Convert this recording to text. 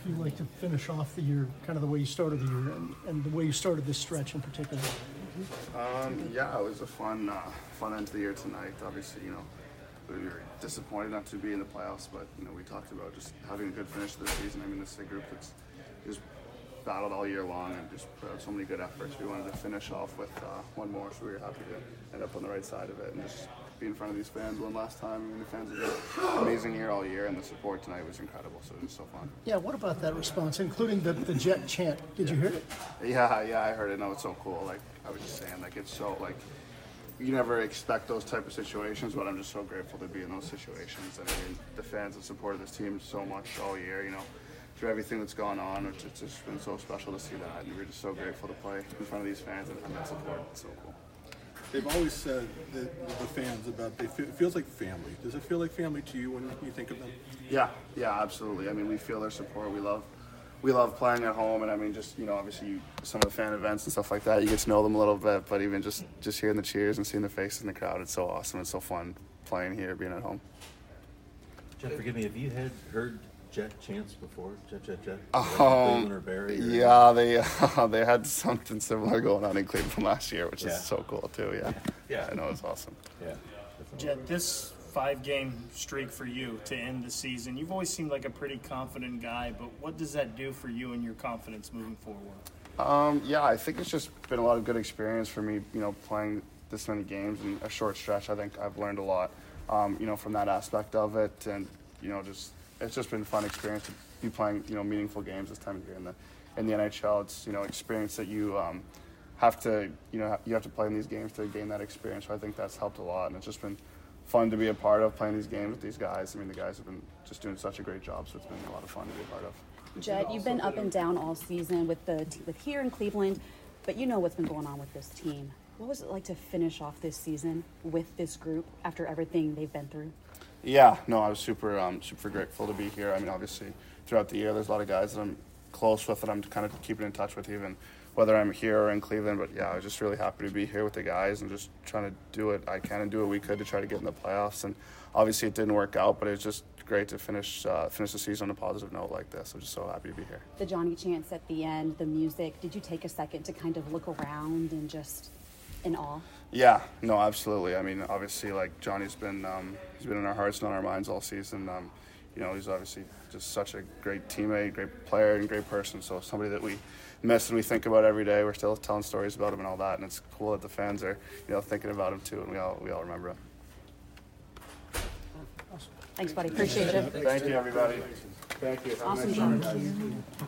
feel like to finish off the year, kind of the way you started the year, and the way you started this stretch in particular? Yeah, it was a fun end to the year tonight. Obviously, we were disappointed not to be in the playoffs, but we talked about just having a good finish to the season. I mean, this is a group that's just battled all year long and just put out so many good efforts. We wanted to finish off with one more, so we were happy to end up on the right side of it and just be in front of these fans one last time. I mean, the fans have been amazing here all year, and the support tonight was incredible, so it was so fun. Yeah, what about that response, including the Jet chant? Did you hear it? Yeah, I heard it. No, it's so cool. Like, I was just saying, it's so, you never expect those type of situations, but I'm just so grateful to be in those situations. I mean, the fans have supported this team so much all year, through everything that's gone on. It's just been so special to see that, and we're just so grateful to play in front of these fans and have that support. It's so cool. They've always said that the fans it feels like family. Does it feel like family to you when you think of them? Yeah, absolutely. I mean, we feel their support. We love playing at home, and I mean, just obviously some of the fan events and stuff like that, you get to know them a little bit. But even just hearing the cheers and seeing the faces in the crowd, it's so awesome. It's so fun playing here, being at home. Jeff, forgive me. Have you heard Jet chants before? Jet. Cleveland or Barry? Yeah, they had something similar going on in Cleveland last year, which is so cool too. Yeah, I know, it's awesome. Yeah. Jet, this 5-game streak for you to end the season, you've always seemed like a pretty confident guy, but what does that do for you and your confidence moving forward? Yeah, I think it's just been a lot of good experience for me, playing this many games in a short stretch. I think I've learned a lot, from that aspect of it, and it's just been a fun experience to be playing, meaningful games this time of year in the NHL. It's, experience that you have to, you have to play in these games to gain that experience. So I think that's helped a lot, and it's just been fun to be a part of playing these games with these guys. I mean, the guys have been just doing such a great job, so it's been a lot of fun to be a part of. Jed, you've been up and down all season with here in Cleveland, but you know what's been going on with this team. What was it like to finish off this season with this group after everything they've been through? Yeah, no, I was super grateful to be here. I mean, obviously, throughout the year, there's a lot of guys that I'm close with and I'm kind of keeping in touch with, even whether I'm here or in Cleveland. But yeah, I was just really happy to be here with the guys and just trying to do what I can and do what we could to try to get in the playoffs. And obviously, it didn't work out, but it was just great to finish the season on a positive note like this. I'm just so happy to be here. The Johnny chants at the end, the music. Did you take a second to kind of look around and just in awe? Yeah, no, absolutely. I mean, obviously, Johnny's been he's been in our hearts and on our minds all season. He's obviously just such a great teammate, great player, and great person. So somebody that we miss and we think about every day. We're still telling stories about him and all that, and it's cool that the fans are thinking about him too, and we all remember him. Thanks, buddy. Appreciate you. Thank you, everybody. Thank you. Awesome job.